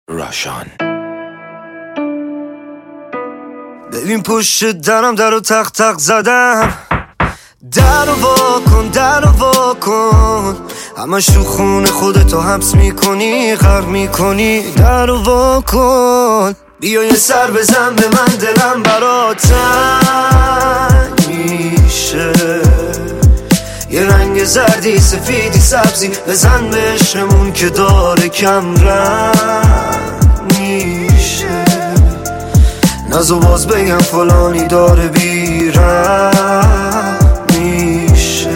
راشان. ببین پشت درم درو تق تق زدم، درو واکن درو واکن، همش تو خونه خودتو حبس میکنی غرق میکنی، درو واکن. بیا یه سر بزن به من، دلم برات تنگ میشه، یه رنگ زردی سفیدی سبزی بزن به عشقمون که داره کم رنگ میشه، نزو باز بگم فلانی داره بیرم میشه.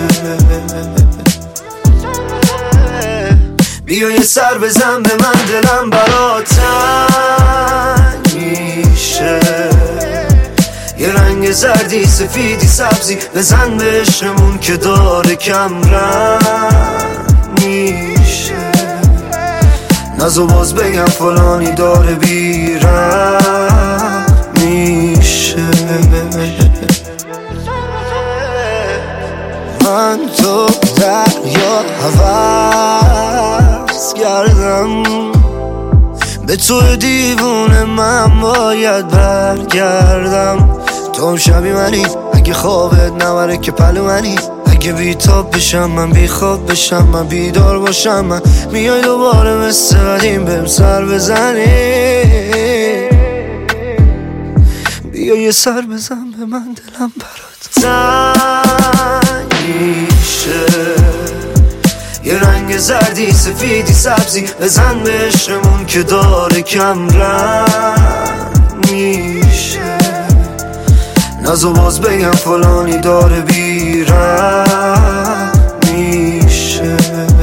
بیا یه سر بزن به من، دلم برات تنگ میشه، یه رنگ زردی سفیدی سبزی بزن به عشقمون که داره کم رنگ میشه، نزو باز بگم فلانی داره بیرم میشه. من تو دریا حوض کردم، به تو دیوونه من باید برگردم. تو هم شبی منی، اگه خوابت نبره که پلو منی، اگه بیتاب بشم من بی خواب بشم من بیدار باشم من، میای دوباره مثل قدیم بهم سر بزنی. بیا یه سر بزن به من، دلم برات تنگ میشه، یه رنگ زردی سفیدی سبزی بزن به عشقمون که داره کم رنگ میشه، نزو باز بگم فلانی داره بیرم میشه.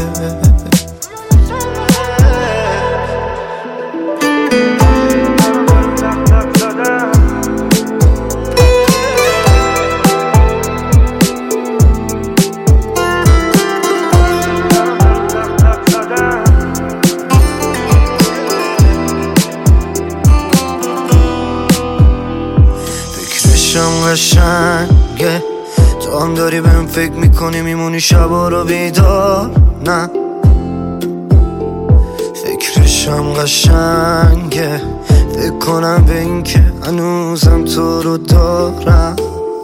فکرشم قشنگه، تو هم داری بهم فکر میکنی میمونی شبا رو بیدار، نه فکرشم قشنگه، فکر کنم به این که هنوزم تو رو دارم.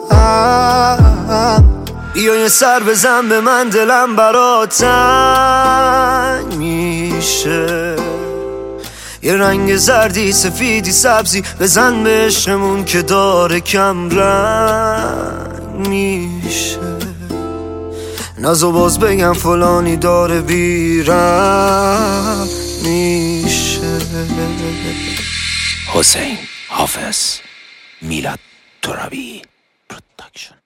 بیا یه سر بزن به من، دلم برات تنگ میشه، یه رنگ زردی سفیدی سبزی بزن به عشقمون که داره کم رنگ میشه، نزو باز بگم فلانی داره بیرم میشه. حسین حافظ، میلاد ترابی پروداکشن.